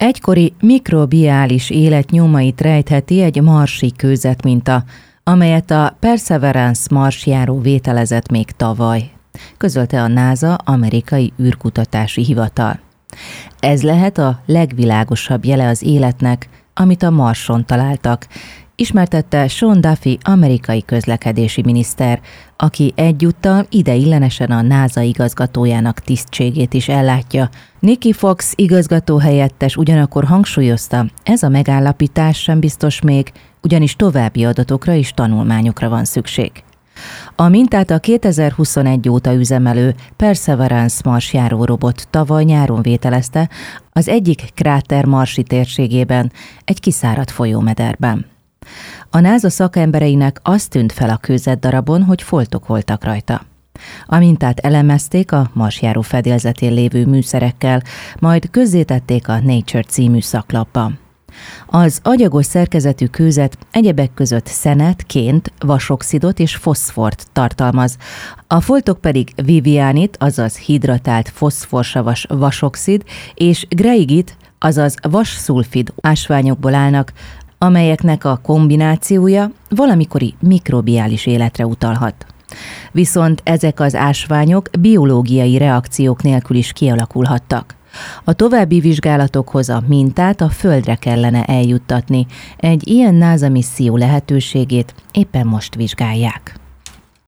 Egykori mikrobiális élet nyomait rejtheti egy marsi kőzetminta, amelyet a Perseverance marsjáró vételezett még tavaly, közölte a NASA amerikai űrkutatási hivatal. Ez lehet a legvilágosabb jele az életnek, amit a Marson találtak, ismertette Sean Duffy amerikai közlekedési miniszter, aki egyúttal ideillenesen a NASA igazgatójának tisztségét is ellátja. Nikki Fox igazgatóhelyettes ugyanakkor hangsúlyozta, ez a megállapítás sem biztos még, ugyanis további adatokra és tanulmányokra van szükség. A mintát a 2021 óta üzemelő Perseverance marsjáró robot tavaly nyáron vételezte az egyik kráter marsi térségében, egy kiszáradt folyómederben. A NASA szakembereinek az tűnt fel a kőzetdarabon, hogy foltok voltak rajta. A mintát elemezték a marsjáró fedélzetén lévő műszerekkel, majd közzétették a Nature című szaklapban. Az agyagos szerkezetű kőzet egyebek között szenet, ként, vasoxidot és foszfort tartalmaz. A foltok pedig vivianit, azaz hidratált foszforsavas vasoxid, és greigit, azaz vasszulfid ásványokból állnak, amelyeknek a kombinációja valamikori mikrobiális életre utalhat. Viszont ezek az ásványok biológiai reakciók nélkül is kialakulhattak. A további vizsgálatokhoz a mintát a Földre kellene eljuttatni. Egy ilyen NASA misszió lehetőségét éppen most vizsgálják.